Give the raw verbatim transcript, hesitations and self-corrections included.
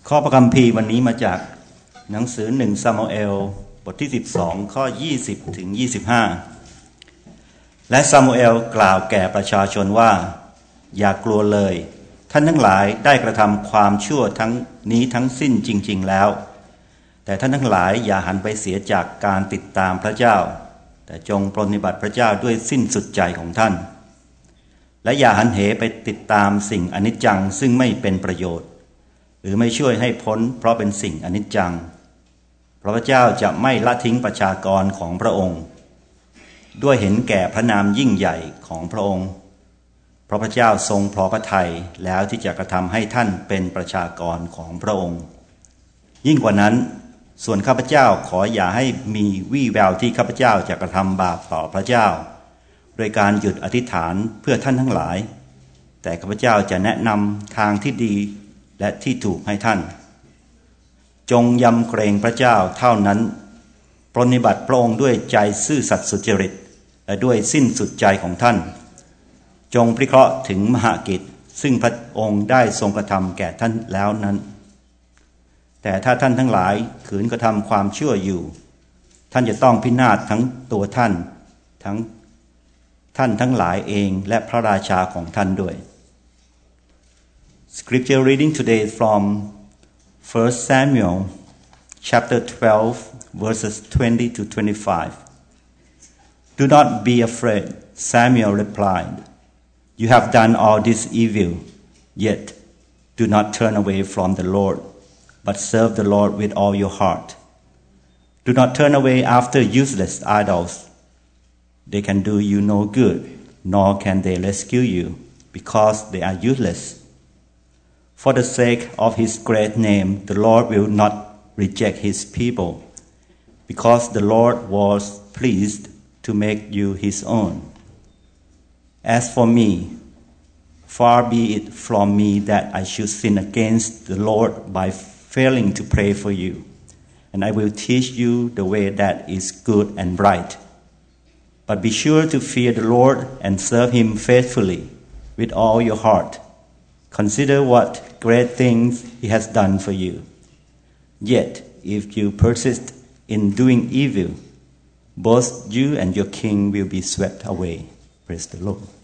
ข้อพระคัมภีร์วันนี้มาจากหนังสือหนึ่งซามูเอลบทที่สิบสองข้อยี่สิบถึงยี่สิบห้าและซามูเอลกล่าวแก่ประชาชนว่าอย่ากลัวเลยท่านทั้งหลายได้กระทำความชั่วทั้งนี้ทั้งสิ้นจริงๆแล้วแต่ท่านทั้งหลายอย่าหันไปเสียจากการติดตามพระเจ้าแต่จงปรนนิบัติพระเจ้าด้วยสิ้นสุดใจของท่านและอย่าหันเหไปติดตามสิ่งอนิจจังซึ่งไม่เป็นประโยชน์หรือไม่ช่วยให้พ้นเพราะเป็นสิ่งอนิจจังเพราะพระเจ้าจะไม่ละทิ้งประชากรของพระองค์ด้วยเห็นแก่พระนามยิ่งใหญ่ของพระองค์เพราะพระเจ้าทรงพอพระทัยแล้วที่จะกระทำให้ท่านเป็นประชากรของพระองค์ยิ่งกว่านั้นส่วนข้าพเจ้าขออย่าให้มีวี่แววที่ข้าพเจ้าจะกระทำบาปต่อพระเจ้าโดยการหยุดอธิษฐานเพื่อท่านทั้งหลายแต่ข้าพเจ้าจะแนะนำทางที่ดีและที่ถูกให้ท่านจงยำเกรงพระเจ้าเท่านั้นปรนนิบัติพระองค์ด้วยใจซื่อสัตย์สุจริตและด้วยสิ้นสุดใจของท่านจงพิเคราะห์ถึงมหกิจซึ่งพระองค์ได้ทรงกระทำแก่ท่านแล้วนั้นแต่ถ้าท่านทั้งหลายขืนกระทำความชั่วอยู่ท่านจะต้องพินาศทั้งตัวท่านทั้งท่านทั้งหลายเองและพระราชาของท่านด้วย Scripture reading today is from First Samuel chapter twelve verses twenty to twenty-five. Do not be afraid, Samuel replied. You have done all this evil, yet do not turn away from the Lord, but serve the Lord with all your heart. Do not turn away after useless idols. They can do you no good, nor can they rescue you, because they are useless. For the sake of his great name, the Lord will not reject his people, because the Lord was pleased to make you his own. As for me, far be it from me that I should sin against the Lord by failing to pray for you, and I will teach you the way that is good and right. But be sure to fear the Lord and serve him faithfully with all your heart. Consider what great things he has done for you. Yet, if you persist in doing evil, both you and your king will be swept away. Praise the Lord.